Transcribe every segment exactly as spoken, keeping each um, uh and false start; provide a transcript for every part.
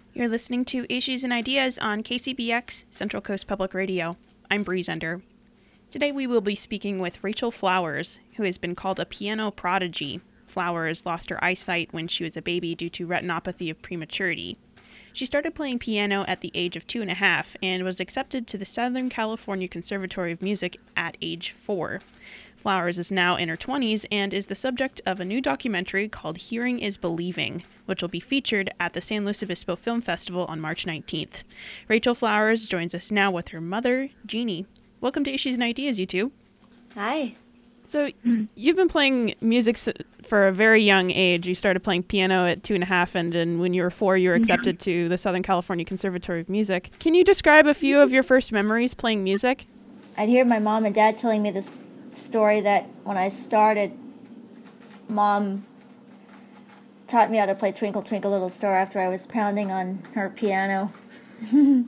You're listening to Issues and Ideas on K C B X, Central Coast Public Radio. I'm Bree Zender. Today we will be speaking with Rachel Flowers, who has been called a piano prodigy. Flowers lost her eyesight when she was a baby due to retinopathy of prematurity. She started playing piano at the age of two and a half and was accepted to the Southern California Conservatory of Music at age four. Flowers is now in her twenties and is the subject of a new documentary called Hearing is Believing, which will be featured at the San Luis Obispo Film Festival on March nineteenth. Rachel Flowers joins us now with her mother, Jeannie. Welcome to Issues and Ideas, you two. Hi. So you've been playing music for a very young age. You started playing piano at two and a half, and, and when you were four, you were accepted to the Southern California Conservatory of Music. Can you describe a few of your first memories playing music? I'd hear my mom and dad telling me this story that when I started, Mom taught me how to play Twinkle Twinkle Little Star after I was pounding on her piano. And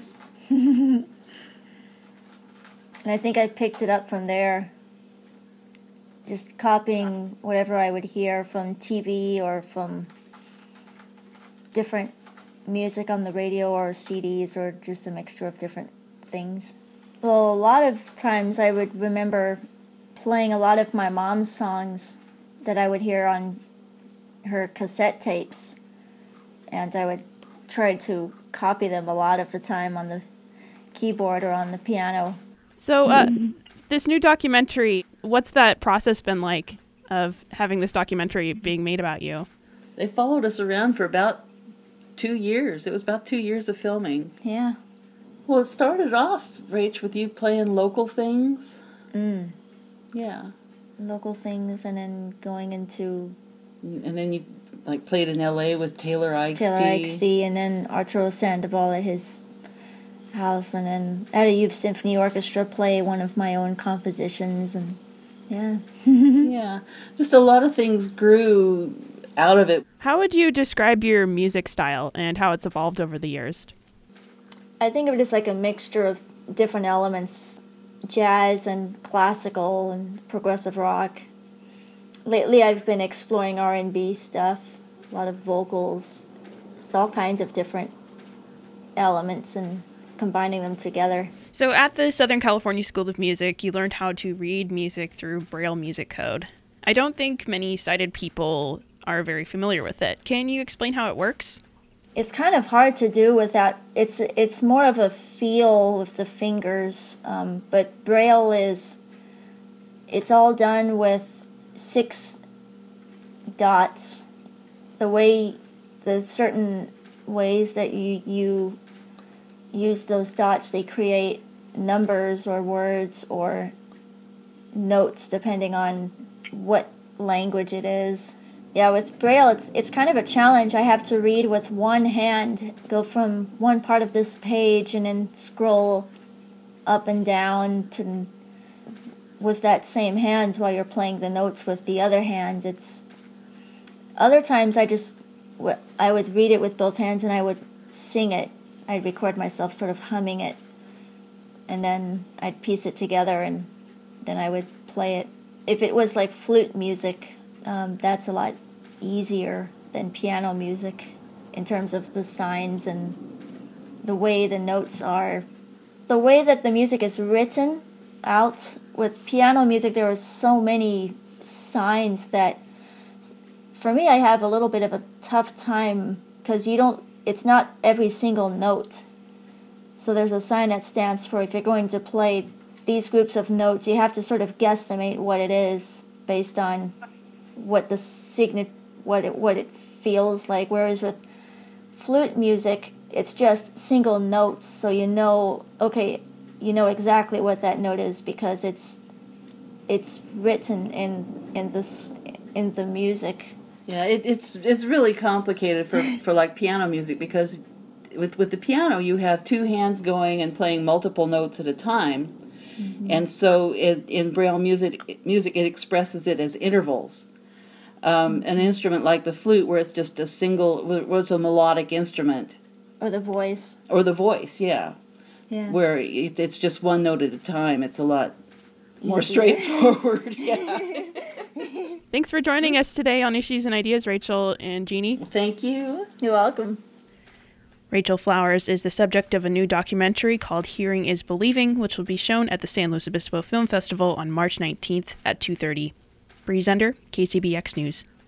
I think I picked it up from there, just copying whatever I would hear from T V or from different music on the radio or C Ds or just a mixture of different things. Well, a lot of times I would remember playing a lot of my mom's songs that I would hear on her cassette tapes, and I would try to copy them a lot of the time on the keyboard or on the piano. So uh, this new documentary, what's that process been like of having this documentary being made about you? They followed us around for about two years. It was about two years of filming. Yeah. Well, it started off, Rach, with you playing local things. Mm. Yeah. Local things, and then going into... And then you like played in L A with Taylor Eichste. Taylor Eichste, and then Arturo Sandoval at his house, and then at a youth symphony orchestra play one of my own compositions, and yeah. Yeah. Just a lot of things grew out of it. How would you describe your music style and how it's evolved over the years? I think of it as like a mixture of different elements, jazz and classical and progressive rock. Lately I've been exploring R and B stuff, a lot of vocals. It's all kinds of different elements and combining them together. So at the Southern California School of Music, you learned how to read music through Braille music code. I don't think many sighted people are very familiar with it. Can you explain how it works? It's kind of hard to do without, it's it's more of a feel with the fingers, um, but Braille is, it's all done with six dots. The way, the certain ways that you, you use those dots, they create numbers or words or notes depending on what language it is. Yeah, with Braille, it's it's kind of a challenge. I have to read with one hand, go from one part of this page and then scroll up and down to with that same hand while you're playing the notes with the other hand. It's other times I just I would read it with both hands and I would sing it. I'd record myself sort of humming it, and then I'd piece it together and then I would play it. If it was like flute music, Um, that's a lot easier than piano music in terms of the signs and the way the notes are. The way that the music is written out, with piano music there are so many signs that for me I have a little bit of a tough time because you don't, it's not every single note. So there's a sign that stands for if you're going to play these groups of notes, you have to sort of guesstimate what it is based on what the signet, what it what it feels like. Whereas with flute music, it's just single notes, so you know, okay, you know exactly what that note is because it's it's written in in this in the music. Yeah, it, it's it's really complicated for, for like piano music because with with the piano you have two hands going and playing multiple notes at a time, mm-hmm. and so it, in Braille music music it expresses it as intervals. Um, an instrument like the flute, where it's just a single, where it's a melodic instrument. Or the voice. Or the voice, yeah. Yeah. Where it, it's just one note at a time. It's a lot more straightforward. Yeah. Thanks for joining us today on Issues and Ideas, Rachel and Jeannie. Thank you. You're welcome. Rachel Flowers is the subject of a new documentary called Hearing is Believing, which will be shown at the San Luis Obispo Film Festival on March nineteenth at two thirty. Bree Zender, K C B X News.